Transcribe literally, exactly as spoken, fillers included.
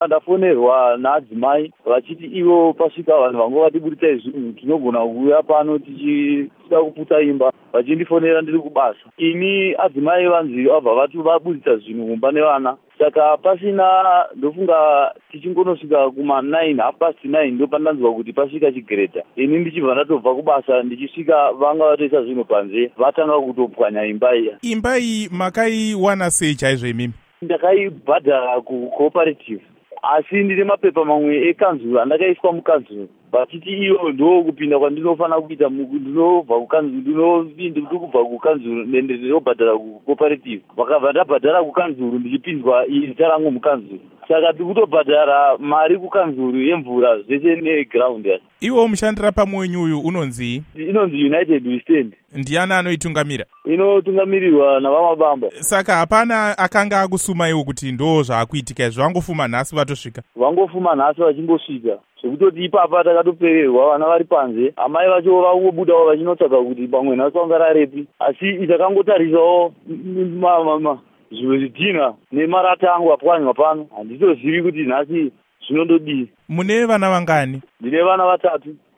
Ndafonerwa naadzimai vachiti ivo pasvika vanhu vangu vatibuditsai zvinhu tinogona kuuya pano tichida kuputsa imba, vachindifonera ndiri kubasa. Ini adzimai vanzi vabva vati vabuditsa zvinhu mumba nevana, saka pasina ndofunga tichingonosvika kuma nine half past nine ndo pandanzwa kuti pasvika chigeredha. Ini ndichibva ndatobva kubasa ndichisvika vanga vatoisa zvinhu panze vatanga kutopwanya imba iya. Imba iyi makaiwana sei chaizvo imimi? Ndakaibhadhara kucooperative, asi ndine mapepa mamwe ekanzuru andakaiswa mukanzuru. Vachiti iyo ndo kupinda kwandinofanira kuita, ndinobva kukanzuru, ndinopinda kubva kukanzuru nende ndinobhadhara kucooperative. Vakabva ndabhadhara kukanzuru ndichipinzwa izita rangu mukanzuru. Saka tikutobhadhara mari kukanzuru yemvura zvese neground yacho. Iwo mushandira pamwenyu uyu unonzi? Inonzi United We Stand. Ndiani anoitungamira? Inotungamirirwa navamabamba. Saka hapana akanga akusuma iwo kuti ndo zvaakuitika izvo, vangofuma nhasi vatosvika? Vangofuma nhasi vachimbosvika, zvekutoti ipapa takatopererwa, vana vari panze, amai vacho vangobudawo vachinotsvaga kuti pamwe nhasi vangararepi, asi takangotarisawo zvimwe zvidhina nemarata angu apwanywa pano, handitozivi kuti nhasi zvinondodii. Mune vana vangani? Ndine vana vatatu.